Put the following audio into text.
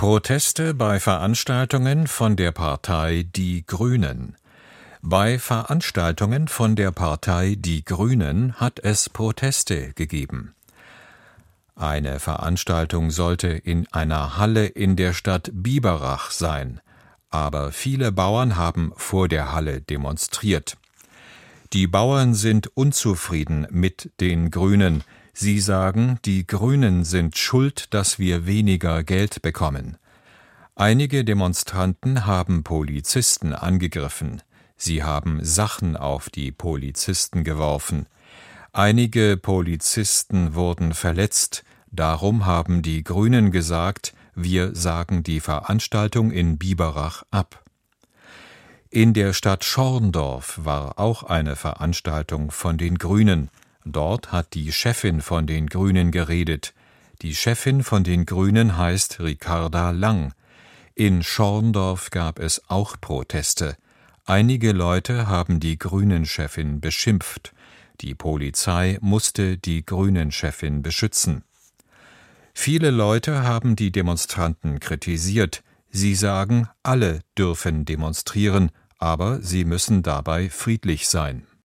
Proteste bei Veranstaltungen von der Partei Die Grünen. Bei Veranstaltungen von der Partei Die Grünen hat es Proteste gegeben. Eine Veranstaltung sollte in einer Halle in der Stadt Biberach sein, aber viele Bauern haben vor der Halle demonstriert. Die Bauern sind unzufrieden mit den Grünen. Sie sagen, die Grünen sind schuld, dass wir weniger Geld bekommen. Einige Demonstranten haben Polizisten angegriffen. Sie haben Sachen auf die Polizisten geworfen. Einige Polizisten wurden verletzt. Darum haben die Grünen gesagt, wir sagen die Veranstaltung in Biberach ab. In der Stadt Schorndorf war auch eine Veranstaltung von den Grünen. Dort hat die Chefin von den Grünen geredet. Die Chefin von den Grünen heißt Ricarda Lang. In Schorndorf gab es auch Proteste. Einige Leute haben die Grünen-Chefin beschimpft. Die Polizei musste die Grünen-Chefin beschützen. Viele Leute haben die Demonstranten kritisiert. Sie sagen, alle dürfen demonstrieren, aber sie müssen dabei friedlich sein.